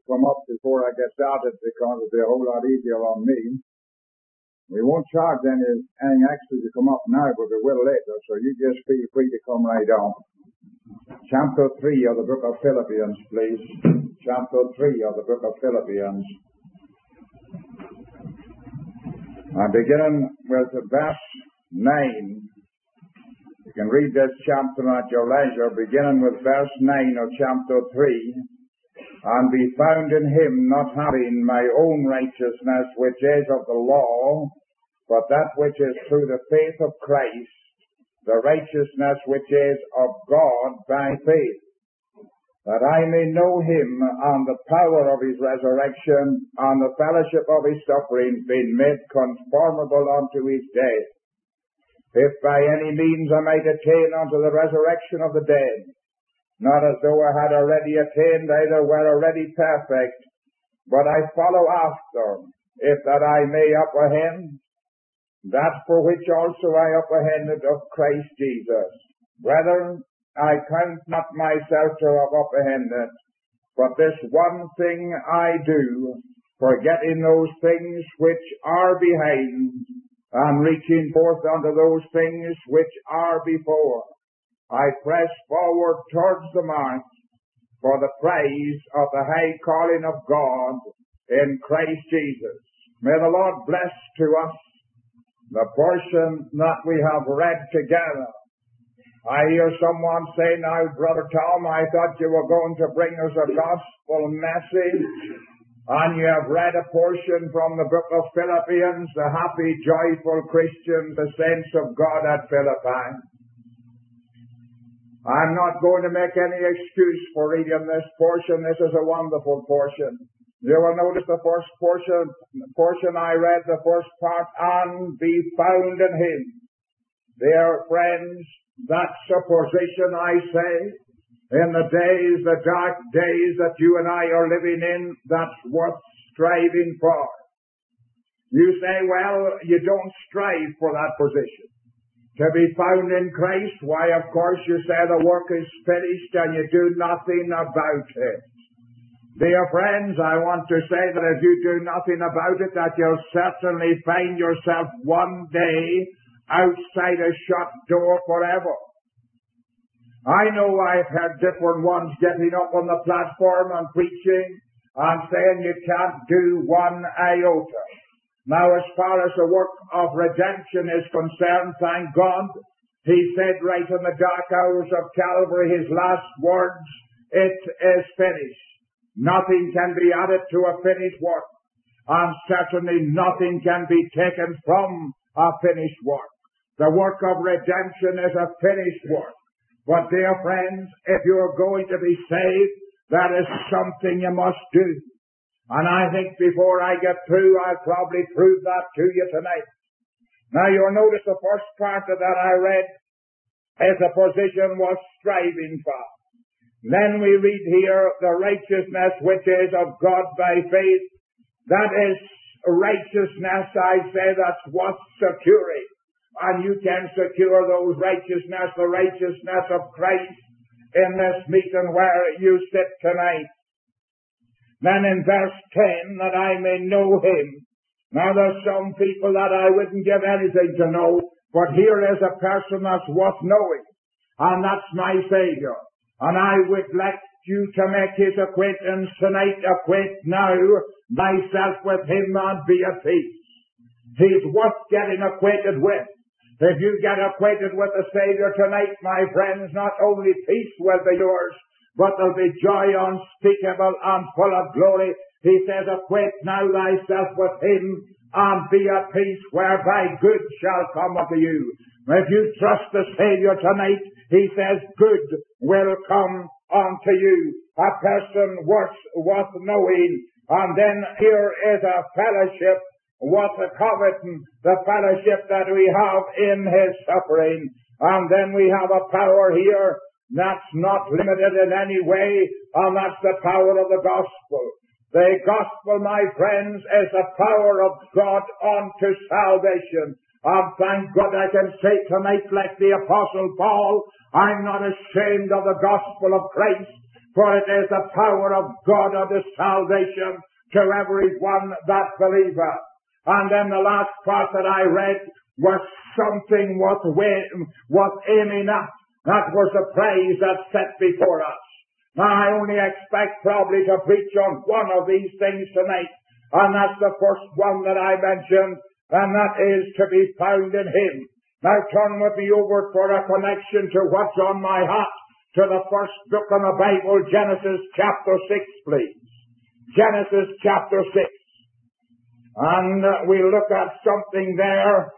come up before I get started because it'll be a whole lot easier on me. We won't charge any extra to come up now, but we will later, so you just feel free to come right on. Chapter 3 of the book of Philippians, please. Chapter 3 of the book of Philippians. I'm beginning with verse 9. You can read this chapter at your leisure, beginning with verse 9 of chapter 3. And be found in him, not having my own righteousness, which is of the law, but that which is through the faith of Christ, the righteousness which is of God by faith, that I may know him and the power of his resurrection, and the fellowship of his suffering, being made conformable unto his death, if by any means I might attain unto the resurrection of the dead. Not as though I had already attained, either were already perfect, but I follow after, if that I may apprehend that for which also I apprehended of Christ Jesus. Brethren, I count not myself to have apprehended, but this one thing I do, forgetting those things which are behind, and reaching forth unto those things which are before. I press forward towards the mark for the prize of the high calling of God in Christ Jesus. May the Lord bless to us the portion that we have read together. I hear someone say, now, Brother Tom, I thought you were going to bring us a gospel message, and you have read a portion from the book of Philippians, the happy, joyful Christians, the saints of God at Philippi. I'm not going to make any excuse for reading this portion. This is a wonderful portion. You will notice the first portion I read, the first part, and be found in him. Dear friends, that's a position, I say, in the days, the dark days that you and I are living in, that's worth striving for. You say, well, you don't strive for that position. To be found in Christ, why, of course, you say the work is finished and you do nothing about it. Dear friends, I want to say that if you do nothing about it, that you'll certainly find yourself one day outside a shut door forever. I know I've heard different ones getting up on the platform and preaching and saying you can't do one iota. Now, as far as the work of redemption is concerned, thank God, he said right in the dark hours of Calvary, his last words, it is finished. Nothing can be added to a finished work, and certainly nothing can be taken from a finished work. The work of redemption is a finished work. But dear friends, if you're going to be saved, that is something you must do. And I think before I get through, I'll probably prove that to you tonight. Now you'll notice the first part of that I read is the position was striving for. Then we read here the righteousness which is of God by faith. That is righteousness, I say, that's worth securing. And you can secure those righteousness, the righteousness of Christ in this meeting where you sit tonight. Then in verse 10, that I may know him. Now there's some people that I wouldn't give anything to know, but here is a person that's worth knowing, and that's my Savior. And I would like you to make his acquaintance tonight, acquaint now myself with him and be at peace. He's worth getting acquainted with. If you get acquainted with the Savior tonight, my friends, not only peace will be yours, but there'll be joy unspeakable and full of glory. He says, acquaint now thyself with him and be at peace, whereby good shall come unto you. If you trust the Savior tonight, he says, good will come unto you. A person worth knowing. And then here is a fellowship worth coveting, the fellowship that we have in his suffering. And then we have a power here that's not limited in any way, and that's the power of the gospel. The gospel, my friends, is the power of God unto salvation. And thank God I can say tonight, like the Apostle Paul, I'm not ashamed of the gospel of Christ, For it is the power of God unto salvation to every one that believeth. And then the last part that I read was something was aiming at. That was the praise that's set before us. Now I only expect probably to preach on one of these things tonight. And that's the first one that I mentioned. And that is to be found in Him. Now turn with me over for a connection to what's on my heart. To the first book in the Bible, Genesis chapter 6, please. Genesis chapter 6. And we look at something there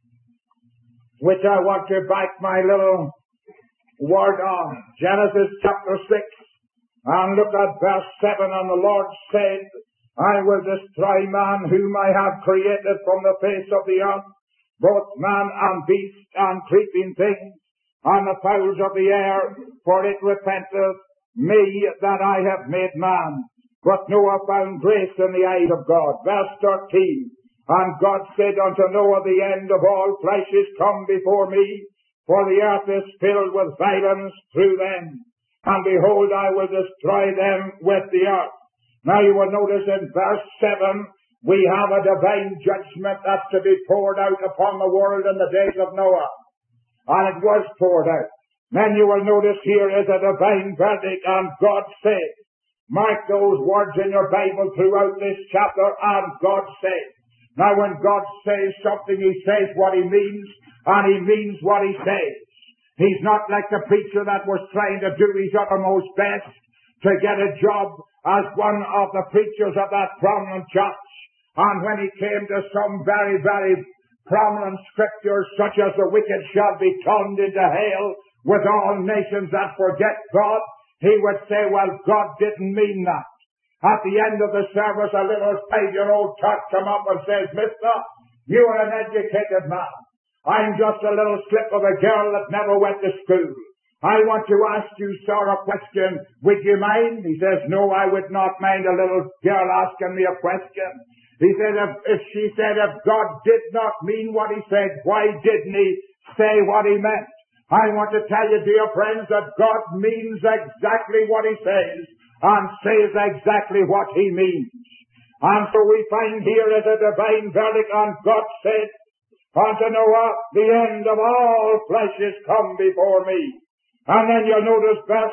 which I want to back my little word on. Genesis chapter 6. And look at verse 7. And the Lord said, I will destroy man whom I have created from the face of the earth, both man and beast and creeping things, and the fowls of the air, for it repenteth me that I have made man. But Noah found grace in the eyes of God. Verse 13. And God said unto Noah, the end of all flesh is come before me, for the earth is filled with violence through them. And behold, I will destroy them with the earth. Now you will notice in verse 7, we have a divine judgment that's to be poured out upon the world in the days of Noah. And it was poured out. Then you will notice here is a divine verdict, and God said. Mark those words in your Bible throughout this chapter, and God said. Now when God says something, He says what He means, and He means what He says. He's not like the preacher that was trying to do his uttermost best to get a job as one of the preachers of that prominent church. And when he came to some very, very prominent scriptures, such as the wicked shall be turned into hell with all nations that forget God, he would say, well, God didn't mean that. At the end of the service, a little 5-year-old tot come up and says, Mister, you are an educated man. I'm just a little slip of a girl that never went to school. I want to ask you, sir, a question. Would you mind? He says, no, I would not mind a little girl asking me a question. He said, if God did not mean what He said, why didn't He say what He meant? I want to tell you, dear friends, that God means exactly what He says and says exactly what He means. And so we find here is a divine verdict, and God said unto Noah, the end of all flesh is come before me. And then you'll notice verse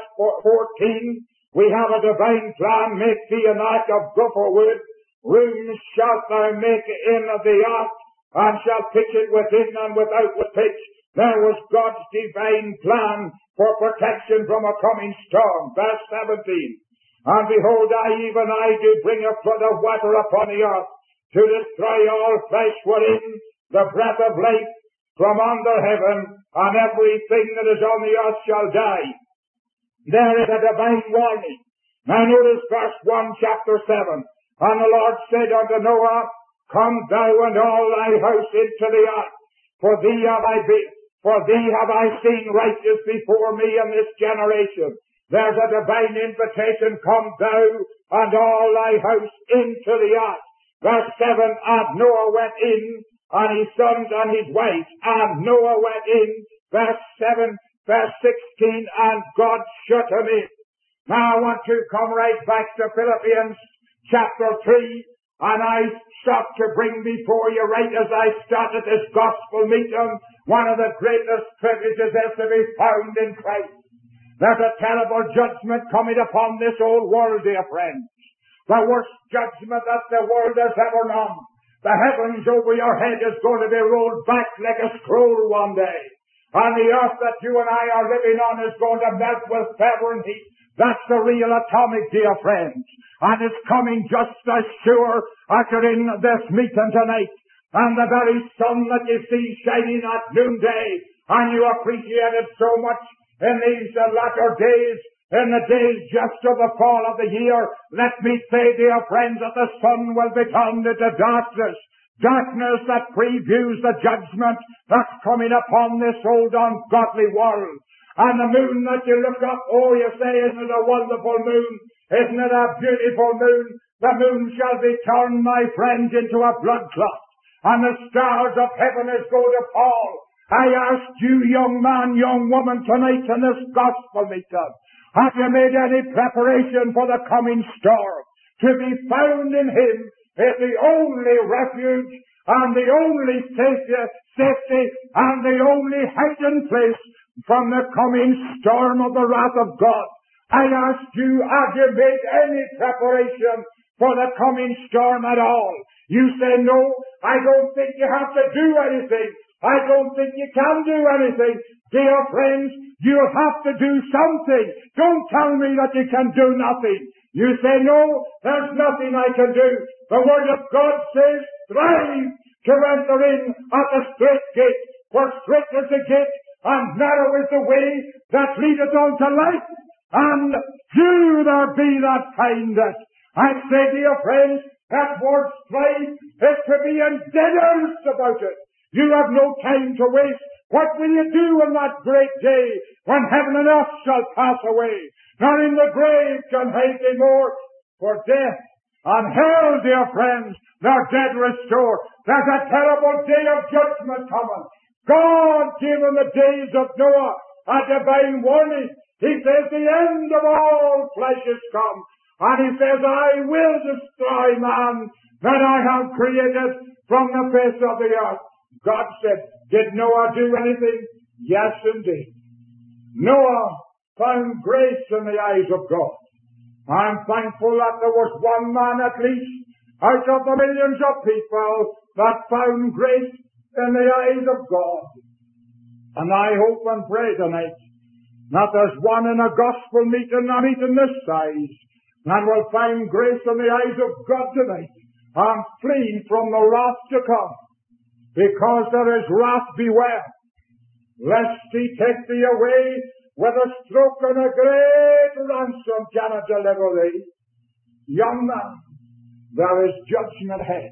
14, we have a divine plan, make thee an ark of gopher wood. Rooms shalt thou make in the ark, and shalt pitch it within and without with pitch. There was God's divine plan for protection from a coming storm. Verse 17. And behold, I do bring a flood of water upon the earth, to destroy all flesh wherein the breath of life from under heaven, and everything that is on the earth shall die. There is a divine warning. Now notice verse 1, chapter 7. And the Lord said unto Noah, come thou and all thy house into the ark, for thee have I seen righteous before me in this generation. There's a divine invitation, come thou and all thy house into the ark. Verse 7, and Noah went in, and his sons and his wives, and Noah went in. Verse 7, verse 16, and God shut him in. Now I want to come right back to Philippians chapter 3, and I sought to bring before you right as I started this gospel meeting, one of the greatest privileges is to be found in Christ. There's a terrible judgment coming upon this old world, dear friends. The worst judgment that the world has ever known. The heavens over your head is going to be rolled back like a scroll one day. And the earth that you and I are living on is going to melt with fervor and heat. That's the real atomic, dear friends. And it's coming just as sure as you're in this meeting tonight. And the very sun that you see shining at noonday, and you appreciate it so much in these latter days, in the days just of the fall of the year, let me say, dear friends, that the sun will be turned into darkness. Darkness that previews the judgment that's coming upon this old ungodly world. And the moon that you look up, oh, you say, isn't it a wonderful moon? Isn't it a beautiful moon? The moon shall be turned, my friends, into a blood clot. And the stars of heaven is going to fall. I ask you, young man, young woman, tonight in this gospel meeting, Have you made any preparation for the coming storm? To be found in Him is the only refuge and the only safety and the only hiding place from the coming storm of the wrath of God. I ask you, have you made any preparation for the coming storm at all? You say, no, I don't think you have to do anything. I don't think you can do anything. Dear friends, you'll have to do something. Don't tell me that you can do nothing. You say, no, there's nothing I can do. The Word of God says, strive to enter in at the straight gate. For straight is the gate, and narrow is the way that leadeth unto life, and few there be that find it. I say, dear friends, that word strive is to be in dead earnest about it. You have no time to waste. What will you do on that great day when heaven and earth shall pass away? Not in the grave can hide thee more, for death and hell, dear friends, they're dead restored. There's a terrible day of judgment coming. God gave in the days of Noah a divine warning. He says the end of all flesh is come. And He says, I will destroy man that I have created from the face of the earth. God said, did Noah do anything? Yes, indeed. Noah found grace in the eyes of God. I'm thankful that there was one man at least out of the millions of people that found grace in the eyes of God. And I hope and pray tonight that there's one in a gospel meeting this size that will find grace in the eyes of God tonight and flee from the wrath to come. Because there is wrath, beware, lest He take thee away with a stroke and a great ransom cannot deliver thee. Young man, there is judgment ahead.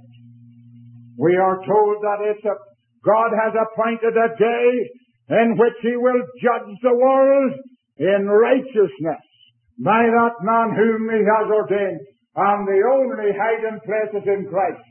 We are told that God has appointed a day in which He will judge the world in righteousness by that man whom He has ordained. And the only hiding place is in Christ.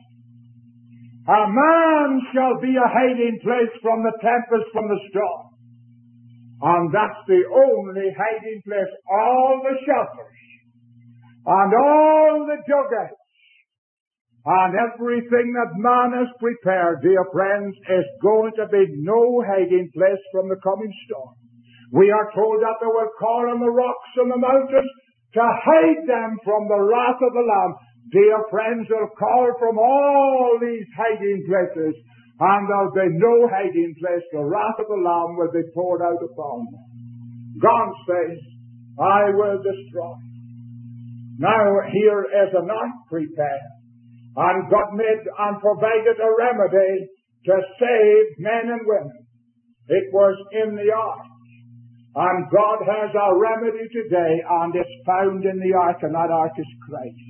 A man shall be a hiding place from the tempest, from the storm. And that's the only hiding place. All the shelters and all the dugouts and everything that man has prepared, dear friends, is going to be no hiding place from the coming storm. We are told that they will call on the rocks and the mountains to hide them from the wrath of the Lamb. Dear friends, they'll call from all these hiding places, and there'll be no hiding place. The wrath of the Lamb will be poured out upon them. God says, I will destroy. Now here is an ark prepared, and God made and provided a remedy to save men and women. It was in the ark. And God has a remedy today, and it's found in the ark, and that ark is Christ.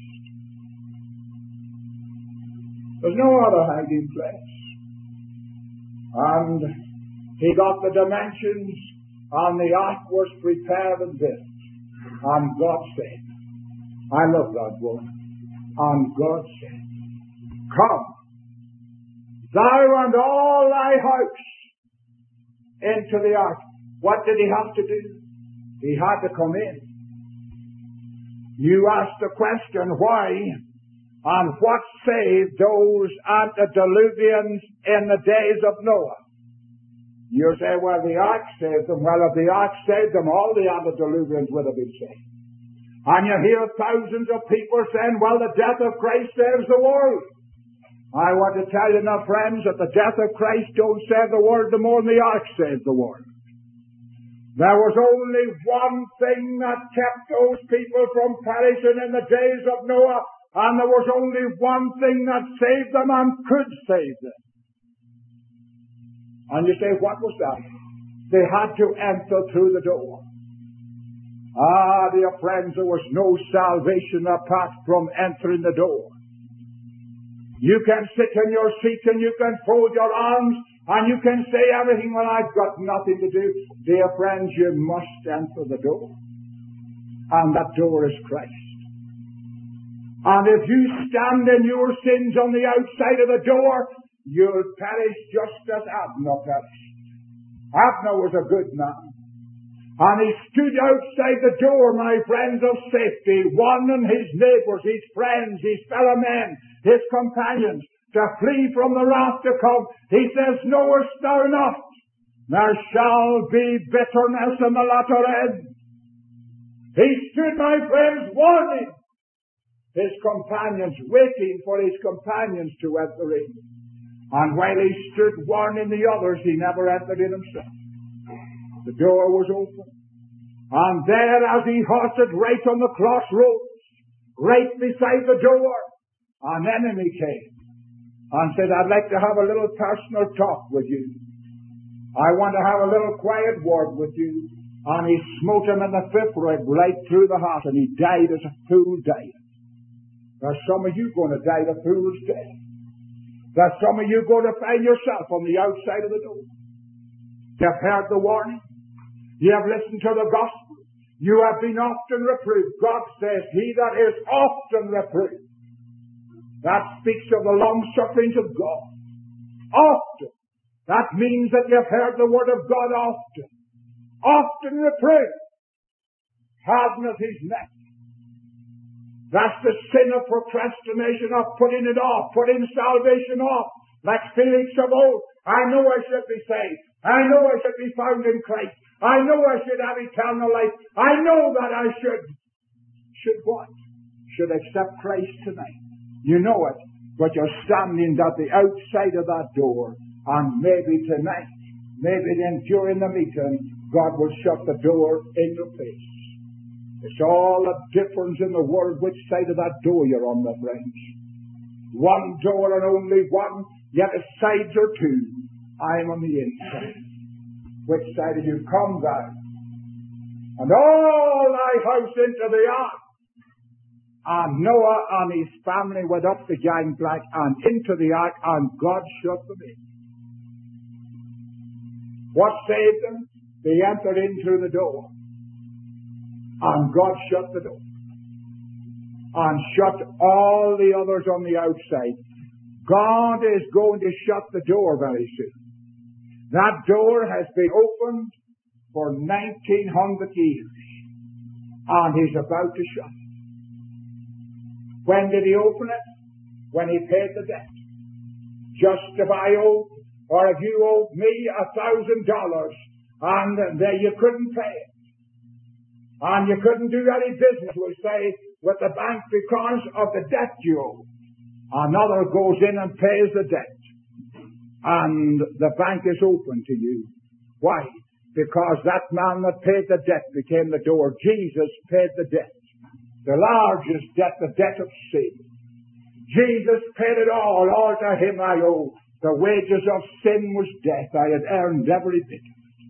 There's no other hiding place. And He got the dimensions, and the ark was prepared and built. And God said, I love that word. And God said, come, thou and all thy house into the ark. What did He have to do? He had to come in. You ask the question, why? And what saved those antediluvians in the days of Noah? You say, well, the ark saved them. Well, if the ark saved them, all the antediluvians would have been saved. And you hear thousands of people saying, well, the death of Christ saves the world. I want to tell you now, friends, that the death of Christ don't save the world the more than the ark saved the world. There was only one thing that kept those people from perishing in the days of Noah, and there was only one thing that saved them and could save them. And you say, what was that? They had to enter through the door. Ah, dear friends, there was no salvation apart from entering the door. You can sit in your seat and you can fold your arms and you can say everything, well, I've got nothing to do. Dear friends, you must enter the door. And that door is Christ. And if you stand in your sins on the outside of the door, you'll perish just as Abner perished. Abner was a good man. And he stood outside the door, my friends, of safety, warning his neighbors, his friends, his fellow men, his companions, to flee from the wrath to come. He says, knowest thou not, there shall be bitterness in the latter end. He stood, my friends, warning his companions, waiting for his companions to enter in. And while he stood warning the others, he never entered in himself. The door was open. And there, as he halted right on the crossroads, right beside the door, an enemy came and said, I'd like to have a little personal talk with you. I want to have a little quiet word with you. And he smote him in the fifth rib right through the heart, and he died as a fool died. There's some of you going to die the fool's death. There's some of you going to find yourself on the outside of the door. You've heard the warning. You have listened to the gospel. You have been often reproved. God says, he that is often reproved. That speaks of the long sufferings of God. Often. That means that you've heard the word of God often. Often reproved. Hardeneth his neck. That's the sin of procrastination, of putting it off, putting salvation off. Like Felix of old, I know I should be saved. I know I should be found in Christ. I know I should have eternal life. I know that I should what? Should accept Christ tonight. You know it, but you're standing at the outside of that door, and maybe tonight, maybe then during the meeting, God will shut the door in your face. It's all a difference in the world which side of that door you're on, my friends. One door and only one, yet the sides are two. I'm on the inside. Which side did you come down? And all thy house into the ark. And Noah and his family went up the gangplank and into the ark, and God shut them in. What saved them? They entered in through the door. And God shut the door. And shut all the others on the outside. God is going to shut the door very soon. That door has been opened for 1900 years. And he's about to shut it. When did he open it? When he paid the debt. Just if I owed, or if you owed me $1,000, and you couldn't pay it. And you couldn't do any business, we'll say, with the bank because of the debt you owe. Another goes in and pays the debt. And the bank is open to you. Why? Because that man that paid the debt became the door. Jesus paid the debt. The largest debt, the debt of sin. Jesus paid it all to him I owe. The wages of sin was death. I had earned every bit of it.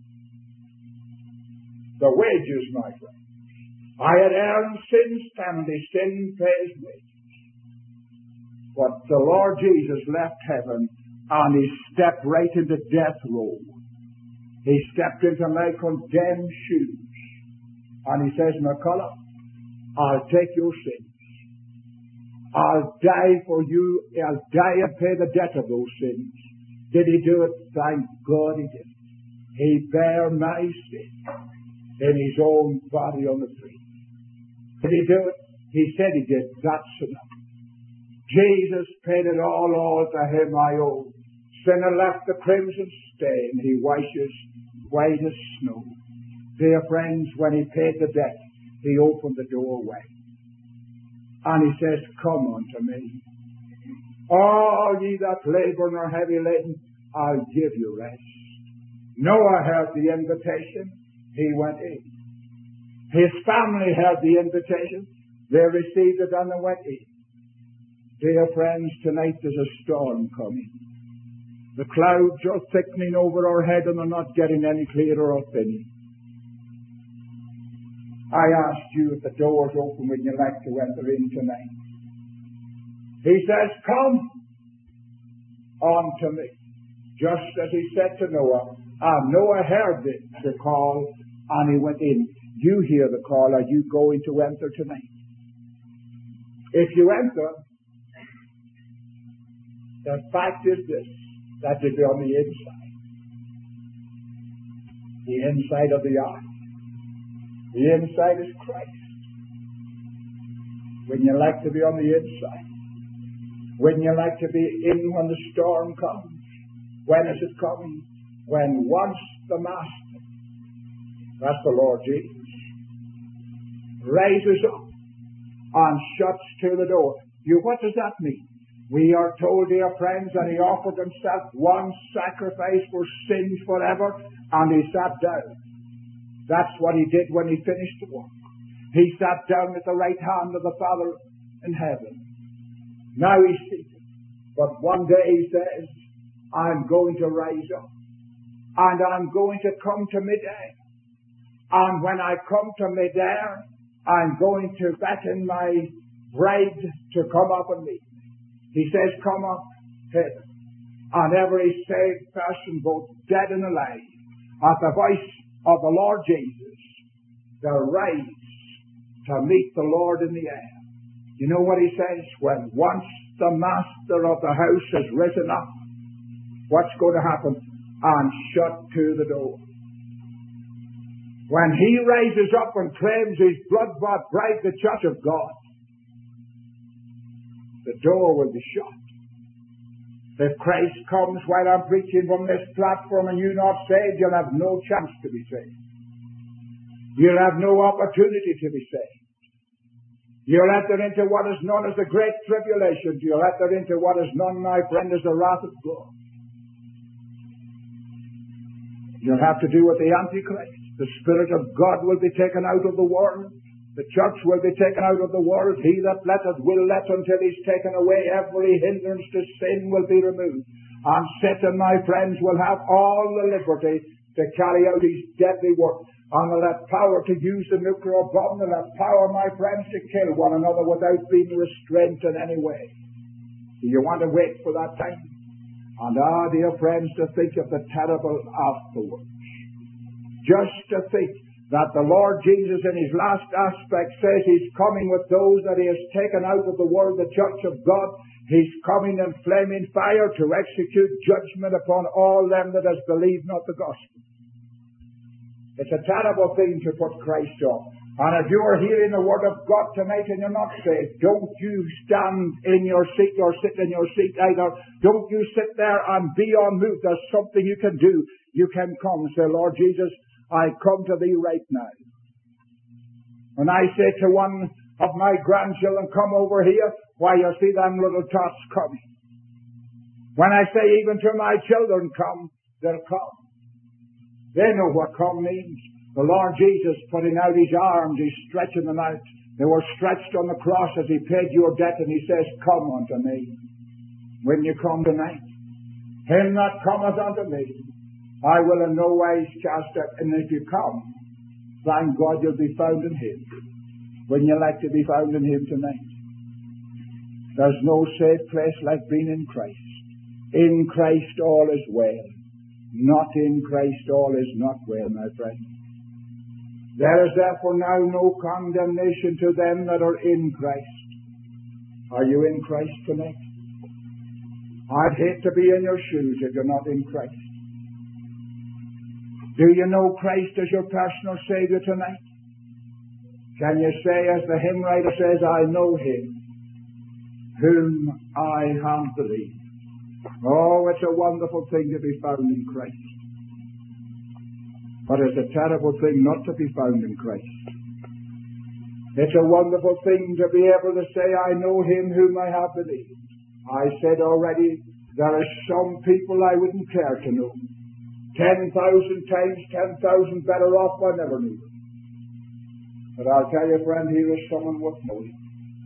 The wages, my friend. I had earned sin's penalty. Sin pays wages. But the Lord Jesus left heaven and he stepped right into death row. He stepped into my condemned shoes. And he says, McCullough, I'll take your sins. I'll die for you. I'll die and pay the debt of those sins. Did he do it? Thank God he did. He bare my sin in his own body on the tree. Did he do it? He said he did. That's enough. Jesus paid it all to him I owe. Sinner left the crimson stain. He washes white as snow. Dear friends, when he paid the debt, he opened the doorway. And he says, come unto me. All ye that labor and are heavy laden, I'll give you rest. Noah heard the invitation. He went in. His family heard the invitation. They received it and they went in. Dear friends, tonight there's a storm coming. The clouds are thickening over our head and they're not getting any clearer or thinner. I asked you if the door's open, would you like to enter in tonight? He says, come unto me. Just as he said to Noah. And Noah heard the call and he went in. You hear the call. Are you going to enter tonight? If you enter, the fact is this, that you'll be on the inside. The inside of the ark. The inside is Christ. Wouldn't you like to be on the inside? Wouldn't you like to be in when the storm comes? When is it coming? When once the Master, that's the Lord Jesus, raises up and shuts to the door. What does that mean? We are told, dear friends, that he offered himself one sacrifice for sins forever, and he sat down. That's what he did when he finished the work. He sat down at the right hand of the Father in heaven. Now he's seated. But one day he says, I'm going to rise up, and I'm going to come to midair. And when I come to midair, I'm going to beckon my bride to come up and meet me. He says, come up hither. And every saved person, both dead and alive, at the voice of the Lord Jesus, they'll rise to meet the Lord in the air. You know what he says? When once the master of the house has risen up, what's going to happen? And shut to the door. When he rises up and claims his blood-bought bride, the church of God, the door will be shut. If Christ comes while I'm preaching from this platform and you're not saved, you'll have no chance to be saved. You'll have no opportunity to be saved. You'll enter into what is known as the Great Tribulation. You'll enter into what is known, my friend, as the wrath of God. You'll have to do with the Antichrist. The Spirit of God will be taken out of the world. The church will be taken out of the world. He that letteth will let until he's taken away. Every hindrance to sin will be removed. And Satan, my friends, will have all the liberty to carry out his deadly work. And will have power to use the nuclear bomb. They'll have power, my friends, to kill one another without being restrained in any way. Do you want to wait for that time? And dear friends, to think of the terrible afterwards. Just to think that the Lord Jesus in his last aspect says he's coming with those that he has taken out of the world, the church of God. He's coming in flaming fire to execute judgment upon all them that has believed not the gospel. It's a terrible thing to put Christ off. And if you are hearing the word of God tonight and you're not saved, don't you stand in your seat or sit in your seat either. Don't you sit there and be unmoved. There's something you can do. You can come and say, Lord Jesus, I come to thee right now. When I say to one of my grandchildren, come over here, why, you see them little tots coming. When I say even to my children, come, they'll come. They know what come means. The Lord Jesus putting out his arms, he's stretching them out. They were stretched on the cross as he paid your debt, and he says, come unto me. When you come tonight, him that cometh unto me, I will in no wise cast out. And if you come, thank God you'll be found in him. Wouldn't you like to be found in him tonight? There's no safe place like being in Christ. In Christ all is well. Not in Christ all is not well, my friend. There is therefore now no condemnation to them that are in Christ. Are you in Christ tonight? I'd hate to be in your shoes if you're not in Christ. Do you know Christ as your personal Savior tonight? Can you say, as the hymn writer says, I know him whom I have believed. Oh, it's a wonderful thing to be found in Christ. But it's a terrible thing not to be found in Christ. It's a wonderful thing to be able to say, I know him whom I have believed. I said already, there are some people I wouldn't care to know. 10,000 times 10,000 better off I never knew them. But I'll tell you, friend, here is someone worth knowing.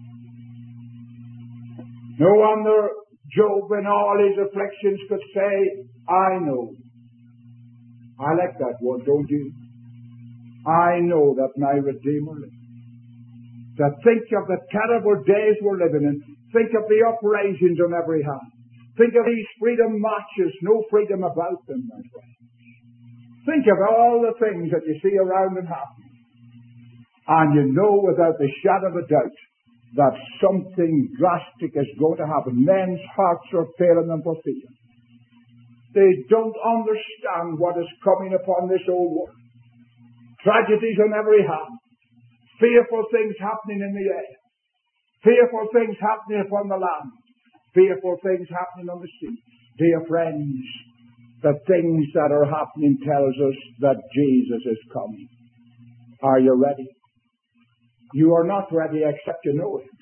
No wonder Job in all his afflictions could say, I know. I like that word, don't you? I know that my Redeemer lives. To think of the terrible days we're living in. Think of the uprisings on every hand. Think of these freedom marches, no freedom about them, my friend. Think of all the things that you see around and happening. And you know without the shadow of a doubt that something drastic is going to happen. Men's hearts are failing them for fear. They don't understand what is coming upon this old world. Tragedies on every hand. Fearful things happening in the air. Fearful things happening upon the land. Fearful things happening on the sea. Dear friends, the things that are happening tells us that Jesus is coming. Are you ready? You are not ready except you know Him.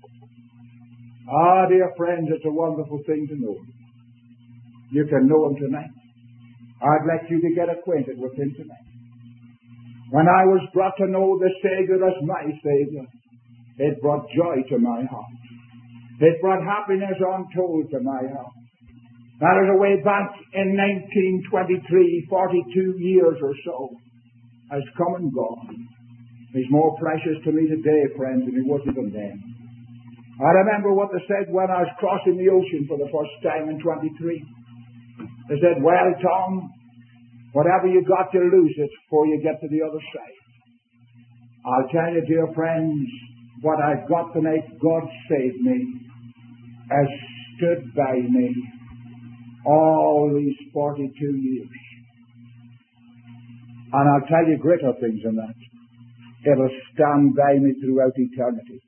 Ah, dear friends, it's a wonderful thing to know Him. You can know Him tonight. I'd like you to get acquainted with Him tonight. When I was brought to know the Savior as my Savior, it brought joy to my heart. It brought happiness untold to my heart. That is way back in 1923, 42 years or so, has come and gone. He's more precious to me today, friends, than he was even then. I remember what they said when I was crossing the ocean for the first time in 23. They said, well, Tom, whatever you got, you lose it before you get to the other side. I'll tell you, dear friends, what I've got tonight, God saved me, has stood by me all these 42 years. And I'll tell you greater things than that. It'll stand by me throughout eternity.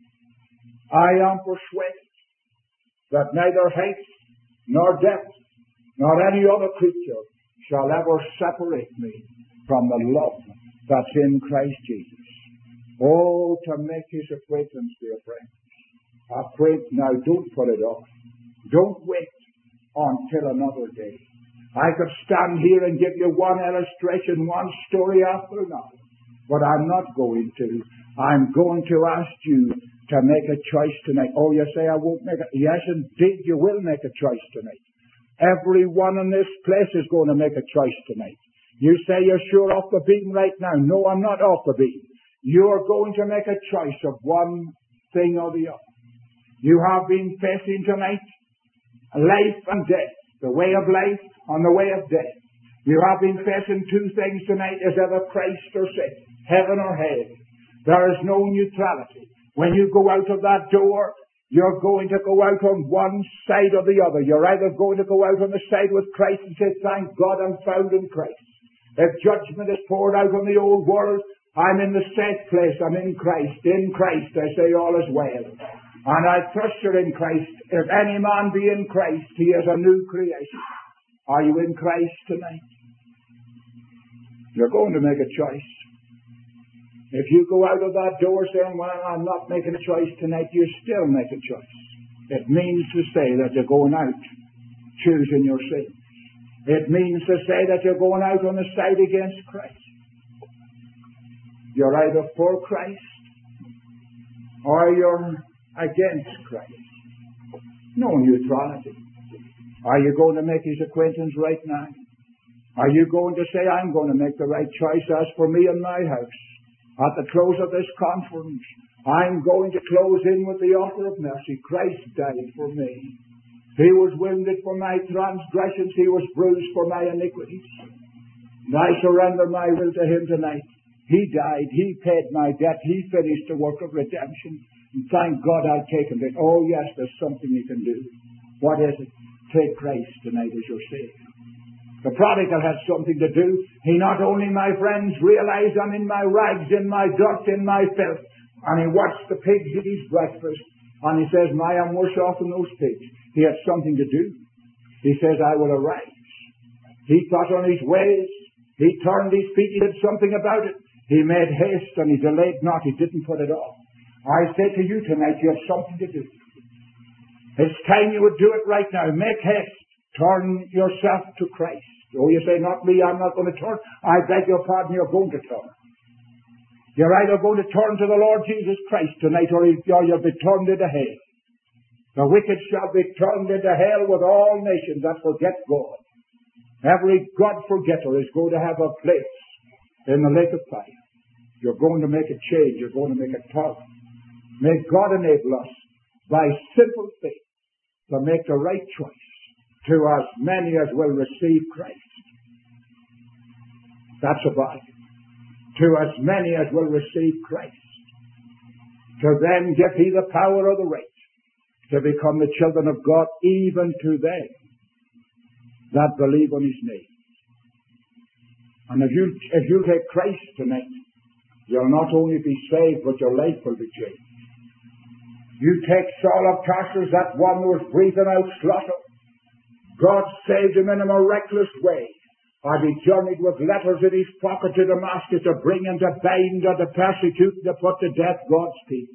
I am persuaded that neither height, nor depth, nor any other creature shall ever separate me from the love that's in Christ Jesus. Oh, to make His acquaintance, dear friends. Now, don't put it off. Don't wait until another day. I could stand here and give you one illustration, one story after another, but I'm not going to. I'm going to ask you to make a choice tonight. Oh, you say I won't make it. Yes, indeed, you will make a choice tonight. Everyone in this place is going to make a choice tonight. You say you're sure off the beam right now. No, I'm not off the beam. You're going to make a choice of one thing or the other. You have been facing tonight life and death, the way of life and the way of death. You have been facing two things tonight, is either Christ or sin, heaven or hell. There is no neutrality. When you go out of that door, you're going to go out on one side or the other. You're either going to go out on the side with Christ and say, thank God I'm found in Christ. If judgment is poured out on the old world, I'm in the safe place. I'm in Christ. In Christ, I say all is well. And I trust you're in Christ. If any man be in Christ, he is a new creation. Are you in Christ tonight? You're going to make a choice. If you go out of that door saying, well, I'm not making a choice tonight, you still make a choice. It means to say that you're going out choosing your sin. It means to say that you're going out on the side against Christ. You're either for Christ or you're against Christ. No neutrality. Are you going to make His acquaintance right now? Are you going to say, I'm going to make the right choice as for me and my house? At the close of this conference, I'm going to close in with the offer of mercy. Christ died for me. He was wounded for my transgressions. He was bruised for my iniquities. And I surrender my will to Him tonight. He died. He paid my debt. He finished the work of redemption. And thank God I've taken it. Oh, yes, there's something you can do. What is it? Take Christ tonight as your Savior. The prodigal had something to do. He not only, my friends, realized I'm in my rags, in my dirt, in my filth. And he watched the pigs eat his breakfast. And he says, I am worse off than those pigs. He had something to do. He says, I will arise. He thought on his ways. He turned his feet. He did something about it. He made haste and he delayed not. He didn't put it off. I say to you tonight, you have something to do. It's time you would do it right now. Make haste. Turn yourself to Christ. Oh, you say, not me, I'm not going to turn. I beg your pardon, you're going to turn. You're either going to turn to the Lord Jesus Christ tonight or you'll be turned into hell. The wicked shall be turned into hell with all nations that forget God. Every God-forgetter is going to have a place in the lake of fire. You're going to make a change. You're going to make a turn. May God enable us by simple faith to make the right choice to as many as will receive Christ. That's about it. To as many as will receive Christ. To them give He the power or the right to become the children of God, even to them that believe on His name. And if you take Christ tonight, you'll not only be saved, but your life will be changed. You take Saul of Tarsus, that one who was breathing out slaughter. God saved him in a miraculous way. And he journeyed with letters in his pocket to Damascus to bring and to bind and to persecute and to put to death God's people.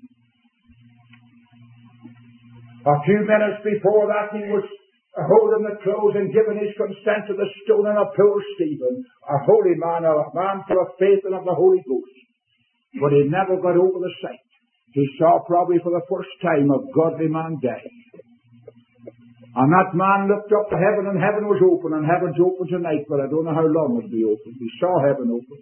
A few minutes before that, he was holding the clothes and giving his consent to the stoning of poor Stephen, a holy man, a man full of faith and of the Holy Ghost. But he never got over the sight. He saw probably for the first time a godly man die. And that man looked up to heaven, and heaven was open, and heaven's open tonight, but I don't know how long it'll be open. He saw heaven open.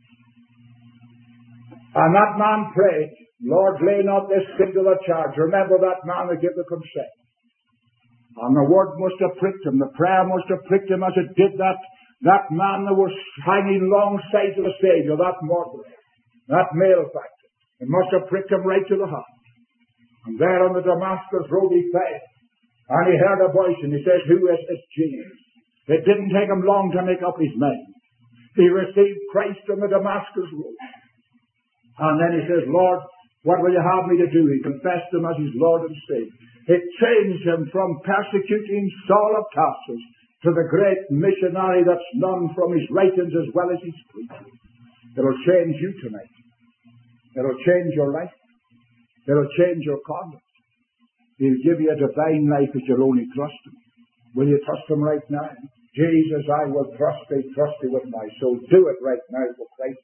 And that man prayed, Lord, lay not this sin to the charge. Remember that man that gave the consent. And the word must have pricked him. The prayer must have pricked him as it did that man that was hanging alongside of the Savior, that murderer, that malefactor. It must have pricked him right to the heart. And there on the Damascus road he fell. And he heard a voice and he says, who is this Jesus? It didn't take him long to make up his mind. He received Christ on the Damascus road. And then he says, Lord, what will you have me to do? He confessed him as his Lord and Savior. It changed him from persecuting Saul of Tarsus to the great missionary that's known from his writings as well as his preaching. It'll change you tonight. It'll change your life. It'll change your conduct. He'll give you a divine life if you'll only trust him. Will you trust him right now? Jesus, I will trust thee with my soul. Do it right now for Christ.